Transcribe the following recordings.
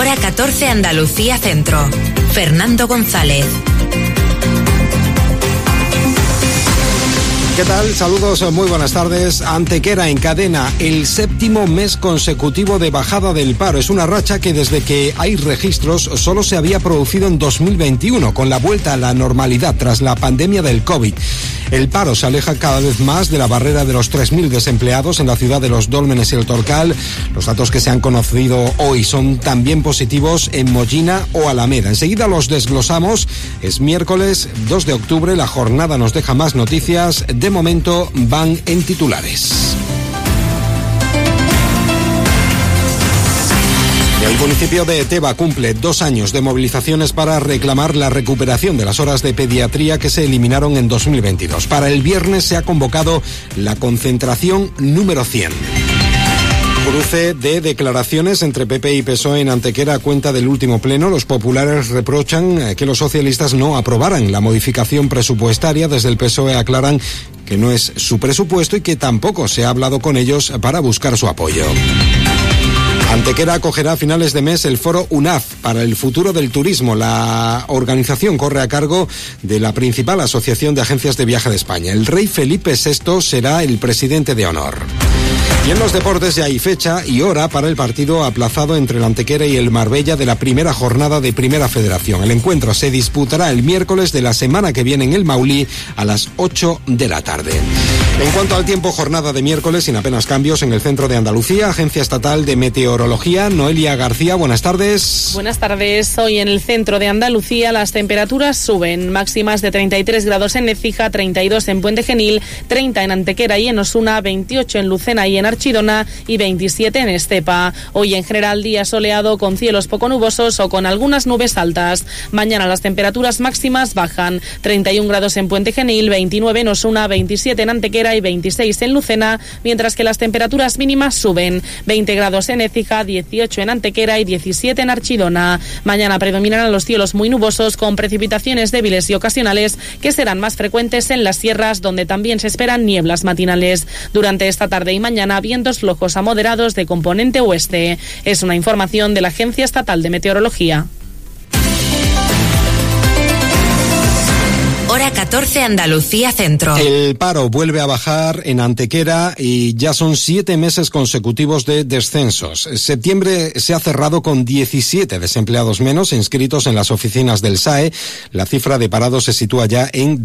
Hora 14 Andalucía Centro. Fernando González. ¿Qué tal? Saludos, muy buenas tardes. Antequera encadena el 7º mes consecutivo de bajada del paro. Es una racha que desde que hay registros solo se había producido en 2021, con la vuelta a la normalidad tras la pandemia del COVID. El paro se aleja cada vez más de la barrera de los 3.000 desempleados en la ciudad de Los Dólmenes y el Torcal. Los datos que se han conocido hoy son también positivos en Mollina o Alameda. Enseguida los desglosamos. Es miércoles 2 de octubre. La jornada nos deja más noticias. De momento van en titulares. El municipio de Teba cumple 2 años de movilizaciones para reclamar la recuperación de las horas de pediatría que se eliminaron en 2022. Para el viernes se ha convocado la concentración número 100. Cruce de declaraciones entre PP y PSOE en Antequera a cuenta del último pleno. Los populares reprochan que los socialistas no aprobaran la modificación presupuestaria. Desde el PSOE aclaran que no es su presupuesto y que tampoco se ha hablado con ellos para buscar su apoyo. Antequera acogerá a finales de mes el foro UNAF para el futuro del turismo. La organización corre a cargo de la principal asociación de agencias de viaje de España. El rey Felipe VI será el presidente de honor. Y en los deportes ya hay fecha y hora para el partido aplazado entre el Antequera y el Marbella de la primera jornada de Primera Federación. El encuentro se disputará el miércoles de la semana que viene en el Maulí a las 8 de la tarde. En cuanto al tiempo, jornada de miércoles sin apenas cambios en el centro de Andalucía. Agencia Estatal de Meteorología, Noelia García, buenas tardes. Buenas tardes. Hoy en el centro de Andalucía las temperaturas suben. Máximas de 33 grados en Écija, 32 en Puente Genil, 30 en Antequera y en Osuna, 28 en Lucena y en Archidona y 27 en Estepa. Hoy en general día soleado con cielos poco nubosos o con algunas nubes altas. Mañana las temperaturas máximas bajan. 31 grados en Puente Genil, 29 en Osuna, 27 en Antequera y 26 en Lucena, mientras que las temperaturas mínimas suben. 20 grados en Écija, 18 en Antequera y 17 en Archidona. Mañana predominarán los cielos muy nubosos con precipitaciones débiles y ocasionales que serán más frecuentes en las sierras, donde también se esperan nieblas matinales. Durante esta tarde y mañana vientos flojos a moderados de componente oeste. Es una información de la Agencia Estatal de Meteorología. Hora 14 Andalucía Centro. El paro vuelve a bajar en Antequera y ya son 7 meses consecutivos de descensos. Septiembre se ha cerrado con 17 desempleados menos inscritos en las oficinas del SAE. La cifra de parados se sitúa ya en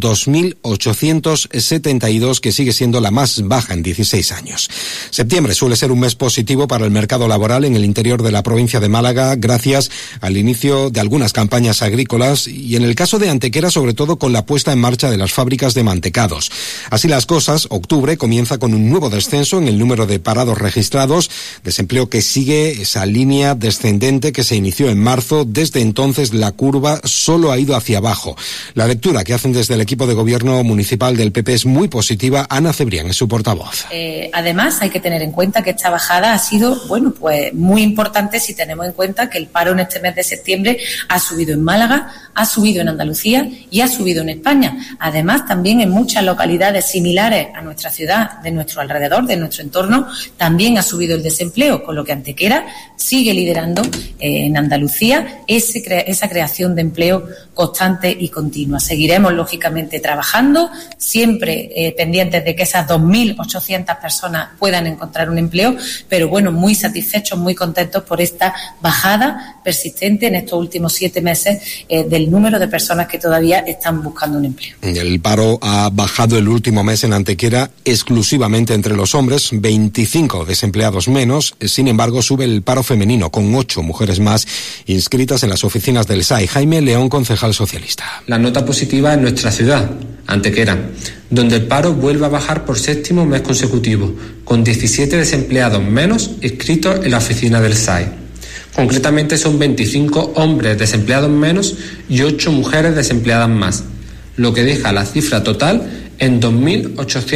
2.872, que sigue siendo la más baja en 16 años. Septiembre suele ser un mes positivo para el mercado laboral en el interior de la provincia de Málaga, gracias al inicio de algunas campañas agrícolas y en el caso de Antequera, sobre todo con la puesta en marcha de las fábricas de mantecados. Así las cosas, octubre comienza con un nuevo descenso en el número de parados registrados, desempleo que sigue esa línea descendente que se inició en marzo. Desde entonces la curva solo ha ido hacia abajo. La lectura que hacen desde el equipo de gobierno municipal del PP es muy positiva. Ana Cebrián es su portavoz. Además, hay que tener en cuenta que esta bajada ha sido, muy importante si tenemos en cuenta que el paro en este mes de septiembre ha subido en Málaga, ha subido en Andalucía y ha subido en España. Además, también en muchas localidades similares a nuestra ciudad, de nuestro alrededor, de nuestro entorno, también ha subido el desempleo, con lo que Antequera sigue liderando en Andalucía esa creación de empleo constante y continua. Seguiremos, lógicamente, trabajando, siempre pendientes de que esas 2.800 personas puedan encontrar un empleo, pero muy satisfechos, muy contentos por esta bajada persistente en estos últimos 7 meses del número de personas que todavía están buscando un empleo. El paro ha bajado el último mes en Antequera exclusivamente entre los hombres, 25 desempleados menos. Sin embargo, sube el paro femenino, con 8 mujeres más inscritas en las oficinas del SAE. Jaime León, concejal socialista. La nota positiva en nuestra ciudad, Antequera, donde el paro vuelve a bajar por 7º mes consecutivo, con 17 desempleados menos inscritos en la oficina del SAE. Concretamente son 25 hombres desempleados menos y 8 mujeres desempleadas más, lo que deja la cifra total en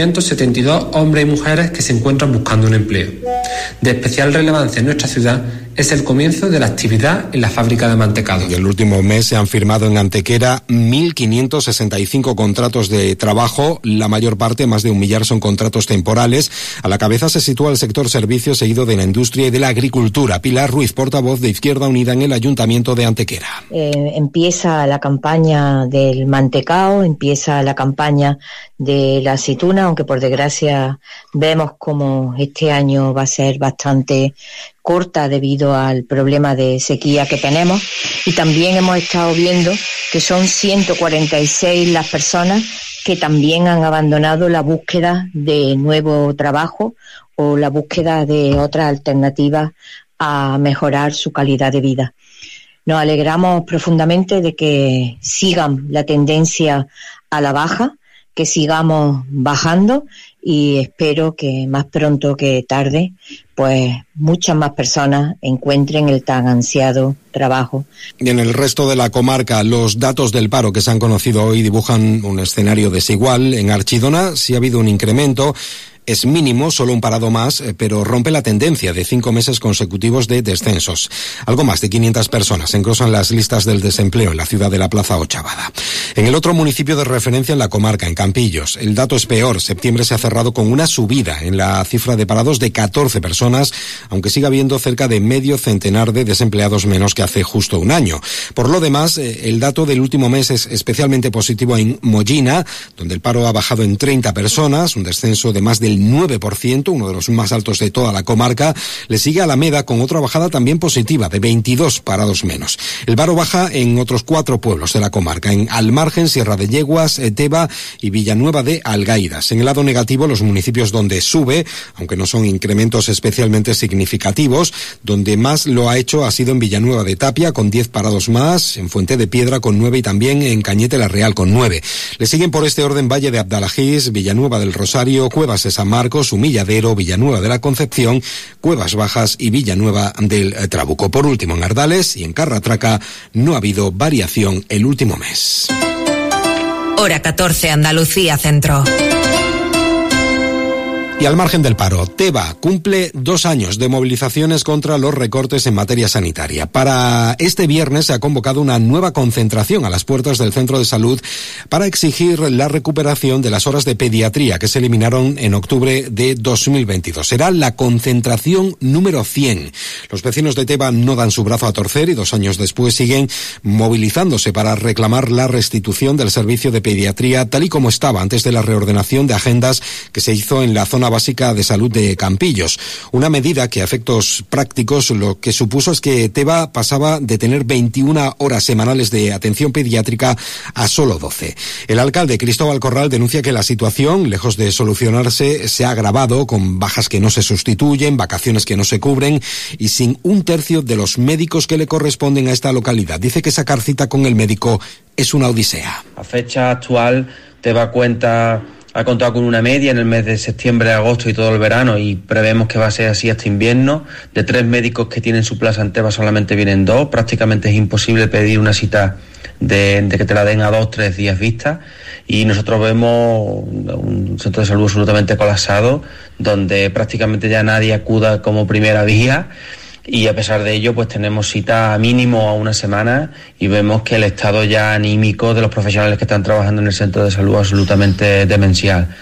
2.872 hombres y mujeres que se encuentran buscando un empleo. De especial relevancia en nuestra ciudad es el comienzo de la actividad en la fábrica de mantecado. En el último mes se han firmado en Antequera 1.565 contratos de trabajo, la mayor parte, más de 1 millar, son contratos temporales. A la cabeza se sitúa el sector servicios, seguido de la industria y de la agricultura. Pilar Ruiz, portavoz de Izquierda Unida en el Ayuntamiento de Antequera. Empieza la campaña del mantecao, empieza la campaña de la aceituna, aunque por desgracia vemos como este año va a ser bastante corta debido al problema de sequía que tenemos, y también hemos estado viendo que son 146 las personas que también han abandonado la búsqueda de nuevo trabajo o la búsqueda de otras alternativas a mejorar su calidad de vida. Nos alegramos profundamente de que sigan la tendencia a la baja, que sigamos bajando, y espero que más pronto que tarde pues muchas más personas encuentren el tan ansiado trabajo. Y en el resto de la comarca, los datos del paro que se han conocido hoy dibujan un escenario desigual. En Archidona sí ha habido un incremento. Es mínimo, solo un parado más, pero rompe la tendencia de 5 meses consecutivos de descensos. Algo más de 500 personas engrosan las listas del desempleo en la ciudad de la Plaza Ochavada. En el otro municipio de referencia en la comarca, en Campillos, el dato es peor. Septiembre se ha cerrado con una subida en la cifra de parados de 14 personas, aunque sigue habiendo cerca de medio centenar de desempleados menos que hace justo un año. Por lo demás, el dato del último mes es especialmente positivo en Mollina, donde el paro ha bajado en 30 personas, un descenso de más del 9%, uno de los más altos de toda la comarca. Le sigue Alameda con otra bajada también positiva, de 22 parados menos. El paro baja en otros 4 pueblos de la comarca, en Almargen, Sierra de Yeguas, Teba y Villanueva de Algaidas. En el lado negativo, los municipios donde sube, aunque no son incrementos especialmente significativos, donde más lo ha hecho ha sido en Villanueva de Tapia, con 10 parados más, en Fuente de Piedra con 9 y también en Cañete la Real con 9. Le siguen por este orden Valle de Abdalajís, Villanueva del Rosario, Cuevas de San Marcos, Humilladero, Villanueva de la Concepción, Cuevas Bajas y Villanueva del Trabuco. Por último, en Ardales y en Carratraca no ha habido variación el último mes. Hora 14, Andalucía Centro. Y al margen del paro, Teba cumple 2 años de movilizaciones contra los recortes en materia sanitaria. Para este viernes se ha convocado una nueva concentración a las puertas del centro de salud para exigir la recuperación de las horas de pediatría que se eliminaron en octubre de 2022. Será la concentración número 100. Los vecinos de Teba no dan su brazo a torcer y 2 años después siguen movilizándose para reclamar la restitución del servicio de pediatría tal y como estaba antes de la reordenación de agendas que se hizo en la zona básica de salud de Campillos. Una medida que a efectos prácticos lo que supuso es que Teba pasaba de tener 21 horas semanales de atención pediátrica a solo 12. El alcalde Cristóbal Corral denuncia que la situación, lejos de solucionarse, se ha agravado con bajas que no se sustituyen, vacaciones que no se cubren y sin 1/3 de los médicos que le corresponden a esta localidad. Dice que sacar cita con el médico es una odisea. A fecha actual, Teba ha contado con una media en el mes de septiembre, agosto y todo el verano, y prevemos que va a ser así hasta invierno. De 3 médicos que tienen su plaza en Teba solamente vienen 2. Prácticamente es imposible pedir una cita de que te la den a 2-3 días vista, y nosotros vemos un centro de salud absolutamente colapsado, donde prácticamente ya nadie acuda como primera vía. Y a pesar de ello, pues tenemos cita mínimo a 1 semana y vemos que el estado ya anímico de los profesionales que están trabajando en el centro de salud es absolutamente demencial.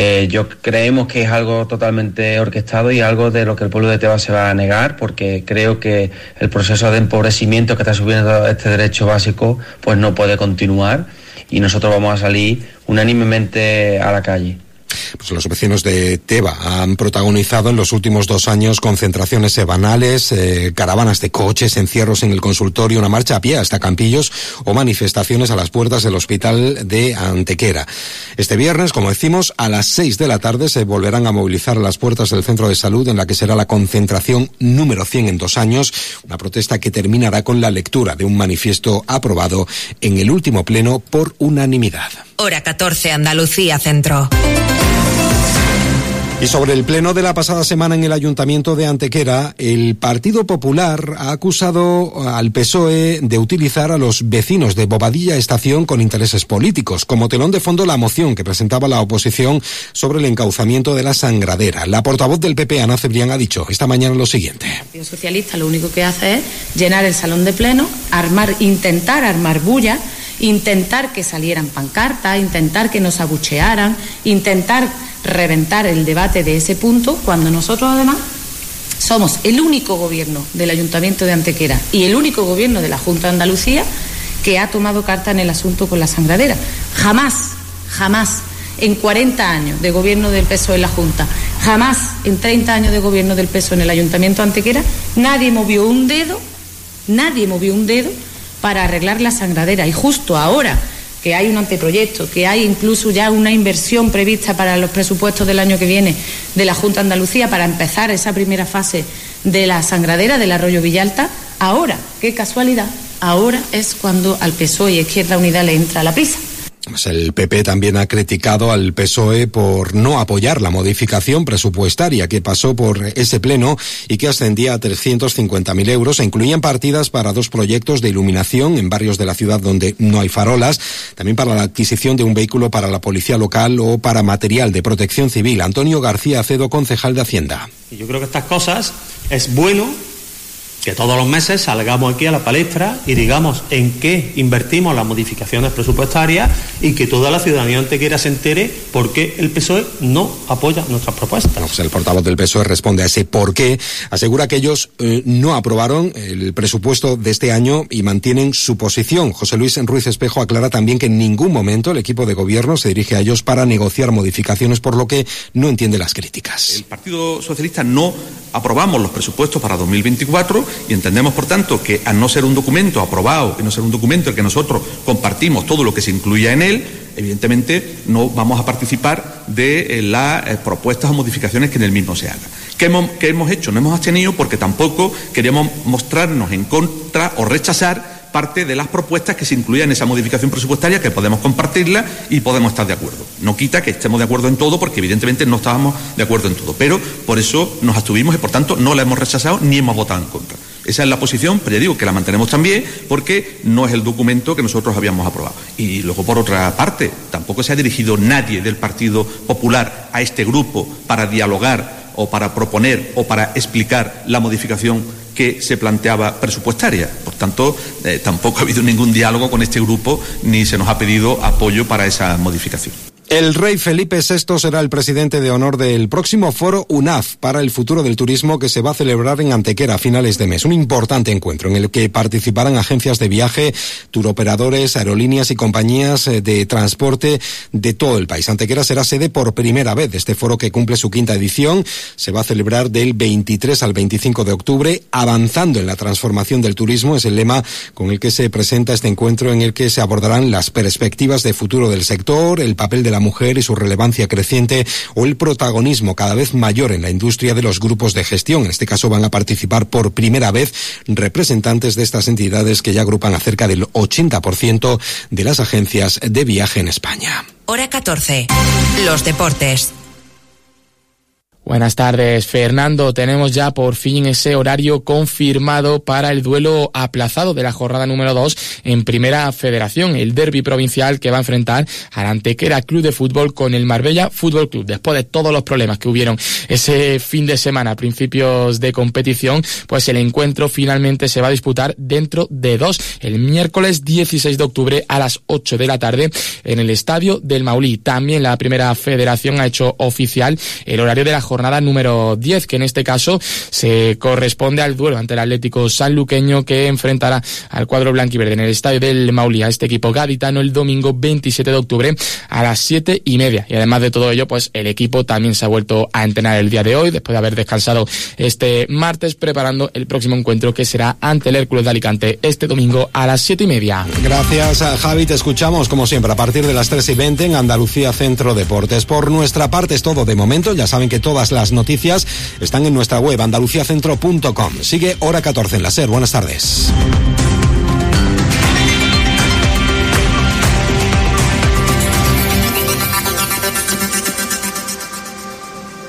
Creemos que es algo totalmente orquestado y algo de lo que el pueblo de Teba se va a negar, porque creo que el proceso de empobrecimiento que está subiendo este derecho básico pues no puede continuar, y nosotros vamos a salir unánimemente a la calle. Pues los vecinos de Teba han protagonizado en los últimos 2 años concentraciones semanales, caravanas de coches, encierros en el consultorio, una marcha a pie hasta Campillos o manifestaciones a las puertas del hospital de Antequera. Este viernes, como decimos, a las 6 de la tarde se volverán a movilizar a las puertas del centro de salud, en la que será la concentración número 100 en 2 años, una protesta que terminará con la lectura de un manifiesto aprobado en el último pleno por unanimidad. Hora 14, Andalucía Centro. Y sobre el pleno de la pasada semana en el Ayuntamiento de Antequera, el Partido Popular ha acusado al PSOE de utilizar a los vecinos de Bobadilla Estación con intereses políticos. Como telón de fondo, la moción que presentaba la oposición sobre el encauzamiento de la sangradera. La portavoz del PP, Ana Cebrián, ha dicho esta mañana lo siguiente. El Partido Socialista lo único que hace es llenar el salón de pleno, intentar armar bulla, intentar que salieran pancartas, intentar que nos abuchearan, intentar reventar el debate de ese punto, cuando nosotros además somos el único gobierno del Ayuntamiento de Antequera y el único gobierno de la Junta de Andalucía que ha tomado carta en el asunto con la sangradera. Jamás en 40 años de gobierno del PSOE en la Junta, jamás en 30 años de gobierno del PSOE en el Ayuntamiento de Antequera, nadie movió un dedo para arreglar la sangradera. Y justo ahora que hay un anteproyecto, que hay incluso ya una inversión prevista para los presupuestos del año que viene de la Junta de Andalucía para empezar esa primera fase de la sangradera del Arroyo Villalta, ahora, qué casualidad, ahora es cuando al PSOE y Izquierda Unida le entra la prisa. El PP también ha criticado al PSOE por no apoyar la modificación presupuestaria que pasó por ese pleno y que ascendía a 350.000 euros e incluían partidas para 2 proyectos de iluminación en barrios de la ciudad donde no hay farolas, también para la adquisición de un vehículo para la policía local o para material de protección civil. Antonio García Acedo, concejal de Hacienda. Yo creo que estas cosas es bueno que todos los meses salgamos aquí a la palestra y digamos en qué invertimos las modificaciones presupuestarias y que toda la ciudadanía antequera se entere por qué el PSOE no apoya nuestras propuestas. Pues el portavoz del PSOE responde a ese por qué. Asegura que ellos no aprobaron el presupuesto de este año y mantienen su posición. José Luis Ruiz Espejo aclara también que en ningún momento el equipo de gobierno se dirige a ellos para negociar modificaciones, por lo que no entiende las críticas. El Partido Socialista no aprobamos los presupuestos para 2024 y entendemos, por tanto, que al no ser un documento aprobado y no ser un documento en el que nosotros compartimos todo lo que se incluya en él, evidentemente no vamos a participar de las propuestas o modificaciones que en el mismo se hagan. ¿Qué hemos hecho? No hemos abstenido porque tampoco queríamos mostrarnos en contra o rechazar parte de las propuestas que se incluían en esa modificación presupuestaria, que podemos compartirla y podemos estar de acuerdo. No quita que estemos de acuerdo en todo, porque evidentemente no estábamos de acuerdo en todo, pero por eso nos abstuvimos y por tanto no la hemos rechazado ni hemos votado en contra. Esa es la posición, pero ya digo que la mantenemos también porque no es el documento que nosotros habíamos aprobado. Y luego, por otra parte, tampoco se ha dirigido nadie del Partido Popular a este grupo para dialogar o para proponer o para explicar la modificación que se planteaba presupuestaria. Por tanto, tampoco ha habido ningún diálogo con este grupo ni se nos ha pedido apoyo para esa modificación. El rey Felipe VI será el presidente de honor del próximo foro UNAF para el futuro del turismo que se va a celebrar en Antequera a finales de mes. Un importante encuentro en el que participarán agencias de viaje, turoperadores, aerolíneas y compañías de transporte de todo el país. Antequera será sede por primera vez de este foro que cumple su 5ª edición. Se va a celebrar del 23 al 25 de octubre. Avanzando en la transformación del turismo es el lema con el que se presenta este encuentro, en el que se abordarán las perspectivas de futuro del sector, el papel de la mujer y su relevancia creciente o el protagonismo cada vez mayor en la industria de los grupos de gestión. En este caso van a participar por primera vez representantes de estas entidades que ya agrupan a cerca del 80% de las agencias de viaje en España. Hora 14. Los deportes. Buenas tardes, Fernando. Tenemos ya por fin ese horario confirmado para el duelo aplazado de la jornada número 2 en Primera Federación, el derbi provincial que va a enfrentar al Antequera Club de Fútbol con el Marbella Fútbol Club. Después de todos los problemas que hubieron ese fin de semana a principios de competición, pues el encuentro finalmente se va a disputar dentro de 2, el miércoles 16 de octubre a las 8 de la tarde en el Estadio del Maulí. También la Primera Federación ha hecho oficial el horario de la jornada número 10, que en este caso se corresponde al duelo ante el Atlético Sanluqueño, que enfrentará al cuadro blanquiverde en el Estadio del Maulí a este equipo gaditano el domingo 27 de octubre a las 7:30. Y además de todo ello, pues el equipo también se ha vuelto a entrenar el día de hoy, después de haber descansado este martes, preparando el próximo encuentro que será ante el Hércules de Alicante este domingo a las 7:30. Gracias, Javi. Te escuchamos como siempre a partir de las 3:20 en Andalucía Centro Deportes. Por nuestra parte es todo de momento. Ya saben que todas las noticias están en nuestra web andaluciacentro.com. Sigue Hora 14 en la SER. Buenas tardes.